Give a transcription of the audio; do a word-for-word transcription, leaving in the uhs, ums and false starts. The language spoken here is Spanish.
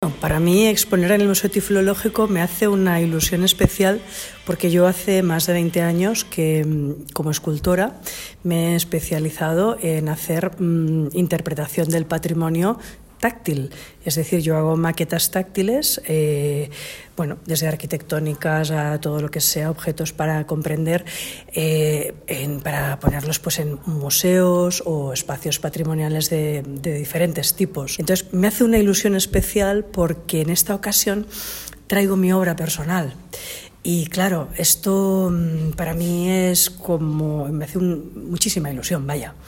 Bueno, para mí exponer en el Museo Tiflológico me hace una ilusión especial porque yo hace más de veinte años que como escultora me he especializado en hacer mmm, interpretación del patrimonio táctil, es decir, yo hago maquetas táctiles, eh, bueno, desde arquitectónicas a todo lo que sea objetos para comprender, eh, en, para ponerlos pues en museos o espacios patrimoniales de, de diferentes tipos. Entonces me hace una ilusión especial porque en esta ocasión traigo mi obra personal. Y claro, esto para mí es como, me hace un, muchísima ilusión, vaya.